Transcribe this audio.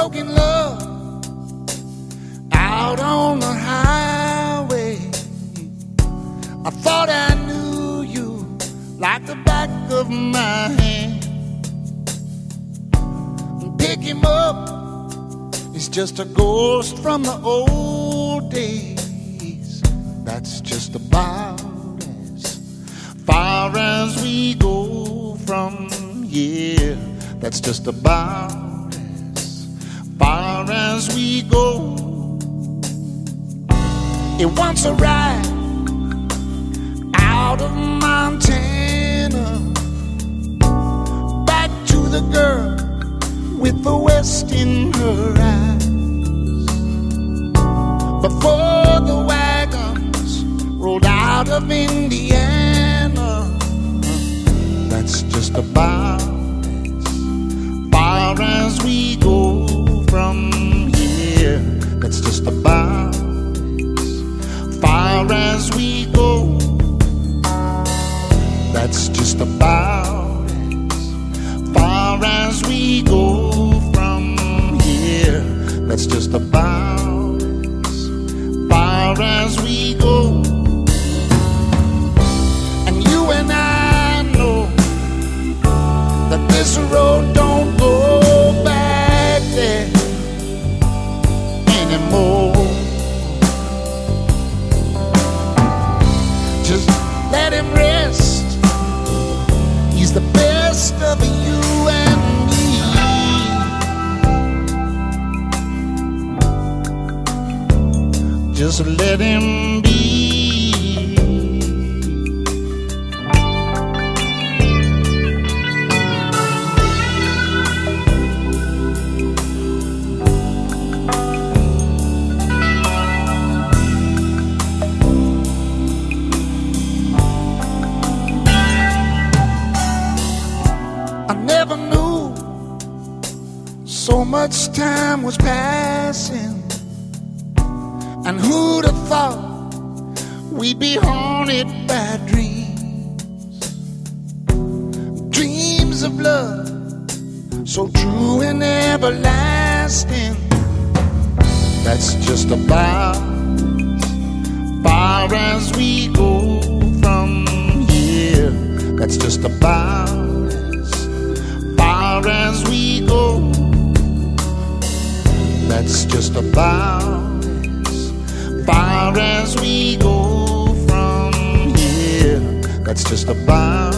broken love out on the highway. I thought I knew you like the back of my hand. Pick him up, he's just a ghost from the old days. That's just about as far as we go from here. That's just about as far as we go. It wants a ride out of Montana, back to the girl with the West in her eyes. Before the wagons rolled out of Indiana, that's just about as far as we go from here. That's just about as far as we go. That's just about as far as we go from here. That's just about as far as we go. And you and I know that this road don't go back there anymore. Just let him rest. He's the best of you and me. Just let him be. I never knew so much time was passing, and who'd have thought we'd be haunted by dreams, dreams of love so true and everlasting. That's just about as far as we go from here. That's just about as we go. That's just about as far as we go from here. That's just about